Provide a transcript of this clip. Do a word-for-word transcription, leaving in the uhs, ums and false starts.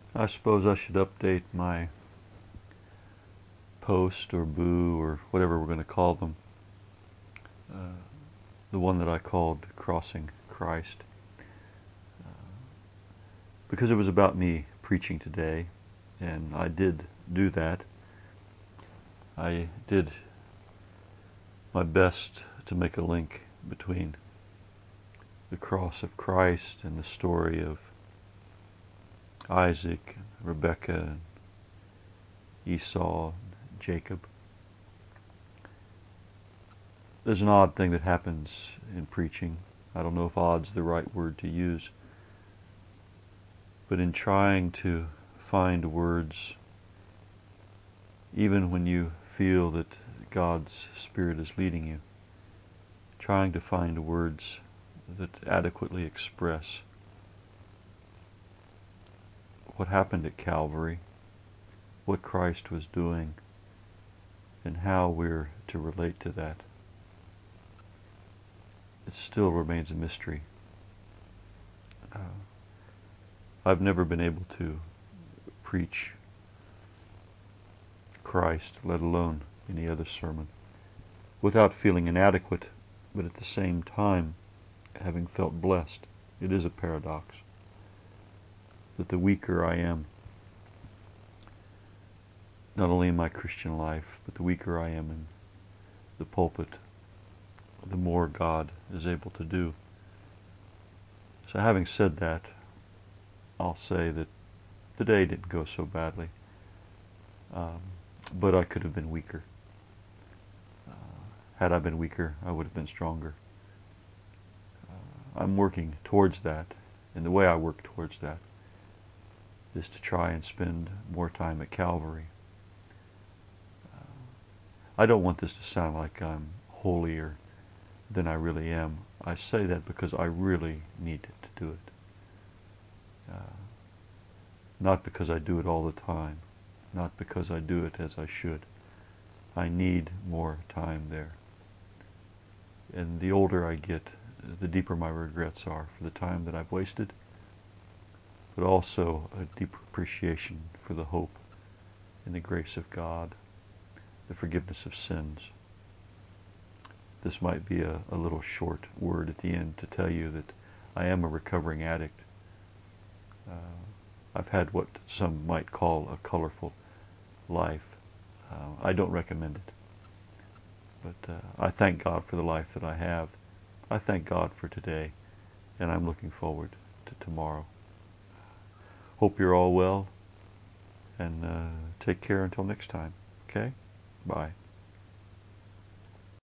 I suppose I should update my post or boo or whatever we're going to call them. Uh, the one that I called Crossing Christ. Uh, because it was about me preaching today, and I did do that. I did my best to make a link between the cross of Christ and the story of Isaac, and Rebekah, and Esau, and Jacob. There's an odd thing that happens in preaching. I don't know if odd's the right word to use, but in trying to find words, even when you feel that God's Spirit is leading you, trying to find words that adequately express what happened at Calvary, what Christ was doing, and how we're to relate to that. It still remains a mystery. Uh, I've never been able to preach Christ, let alone any other sermon, without feeling inadequate, but at the same time having felt blessed. It is a paradox that the weaker I am, not only in my Christian life, but the weaker I am in the pulpit, the more God is able to do. So having said that, I'll say that the day didn't go so badly, um, but I could have been weaker. Uh, had I been weaker, I would have been stronger. Uh, I'm working towards that, and the way I work towards that is to try and spend more time at Calvary. Uh, I don't want this to sound like I'm holier than I really am. I say that because I really need to do it. Uh, not because I do it all the time, not because I do it as I should. I need more time there. And the older I get, the deeper my regrets are for the time that I've wasted, but also a deeper appreciation for the hope and the grace of God, the forgiveness of sins. This might be a, a little short word at the end to tell you that I am a recovering addict. Uh, I've had what some might call a colorful life. Uh, I don't recommend it. But uh, I thank God for the life that I have. I thank God for today, and I'm looking forward to tomorrow. Hope you're all well, and uh, take care until next time. Okay? Bye.